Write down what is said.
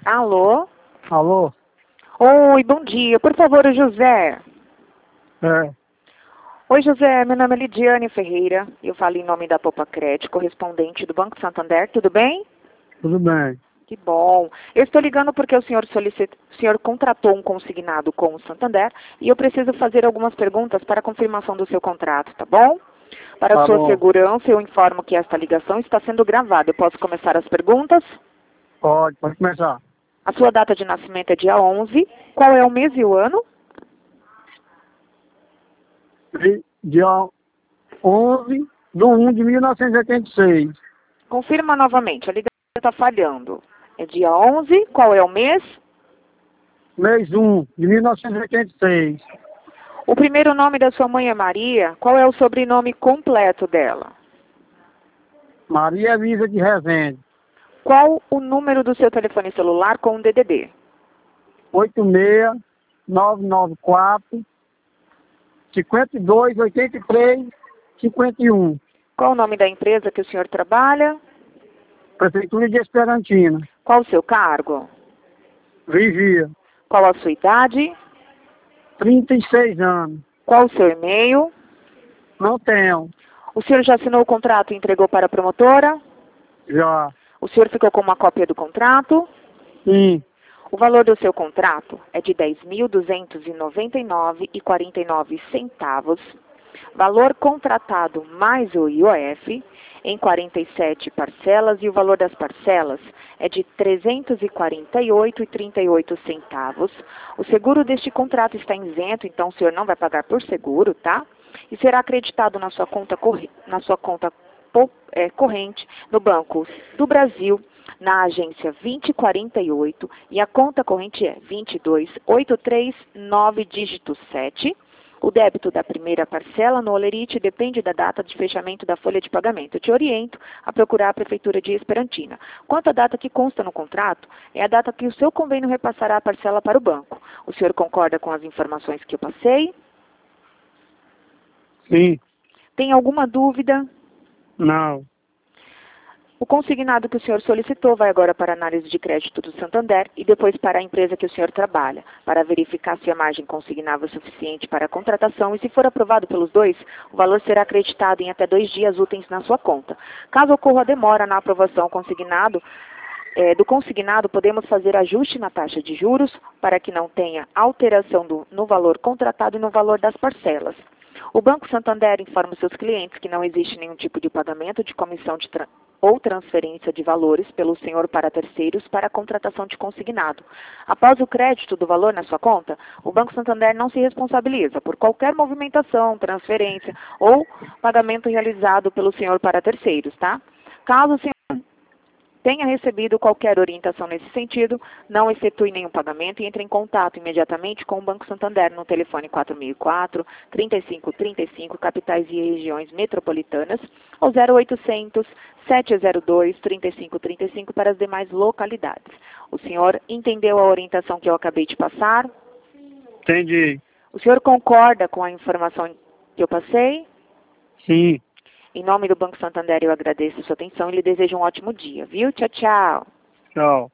Alô? Alô? Oi, bom dia. Por favor, o José. É, Oi, José. Meu nome é Lidiane Ferreira. Eu falo em nome da Popa Crédito, correspondente do Banco Santander. Tudo bem? tudo bem. Que bom. Eu estou ligando porque o senhor contratou um consignado com o Santander e eu preciso fazer algumas perguntas para a confirmação do seu contrato, tá bom? Para Tá sua bom. segurança, eu informo que esta ligação está sendo gravada. Eu posso começar as perguntas? Pode começar. A sua data de nascimento é dia 11. Qual é o mês e o ano? Dia 11/1/1986. Confirma novamente, a ligação está falhando. É dia 11, qual é o mês? Mês 1/1986. O primeiro nome da sua mãe é Maria, qual é o sobrenome completo dela? Maria Elisa de Rezende. Qual o número do seu telefone celular com o DDD? 86994 5283 51. Qual o nome da empresa que o senhor trabalha? Prefeitura de Esperantina. Qual o seu cargo? Vigia. Qual a sua idade? 36 anos. Qual o seu e-mail? Não tenho. O senhor já assinou o contrato e entregou para a promotora? Já. O senhor ficou com uma cópia do contrato? Sim. O valor do seu contrato é de R$ 10.299,49. Valor contratado mais o IOF em 47 parcelas e o valor das parcelas é de R$ 348,38. O seguro deste contrato está isento, então o senhor não vai pagar por seguro, tá? E será acreditado na sua conta, corrente no Banco do Brasil, na agência 2048, e a conta corrente é 22839, dígito 7. O débito da primeira parcela no Olerite depende da data de fechamento da folha de pagamento. Eu te oriento a procurar a Prefeitura de Esperantina. Quanto à data que consta no contrato, é a data que o seu convênio repassará a parcela para o banco. O senhor concorda com as informações que eu passei? Sim. Tem alguma dúvida? Não. O consignado que o senhor solicitou vai agora para a análise de crédito do Santander e depois para a empresa que o senhor trabalha, para verificar se a margem consignável é suficiente para a contratação e, se for aprovado pelos dois, o valor será acreditado em até 2 dias úteis na sua conta. Caso ocorra demora na aprovação do consignado, podemos fazer ajuste na taxa de juros para que não tenha alteração no valor contratado e no valor das parcelas. O Banco Santander informa seus clientes que não existe nenhum tipo de pagamento de comissão ou transferência de valores pelo senhor para terceiros para a contratação de consignado. Após o crédito do valor na sua conta, o Banco Santander não se responsabiliza por qualquer movimentação, transferência ou pagamento realizado pelo senhor para terceiros, tá? Caso o senhor tenha recebido qualquer orientação nesse sentido, não efetue nenhum pagamento e entre em contato imediatamente com o Banco Santander no telefone 4004-3535, capitais e regiões metropolitanas, ou 0800 702 3535 para as demais localidades. O senhor entendeu a orientação que eu acabei de passar? Entendi. O senhor concorda com a informação que eu passei? Sim. Em nome do Banco Santander, eu agradeço a sua atenção e lhe desejo um ótimo dia, viu? Tchau, tchau. Tchau.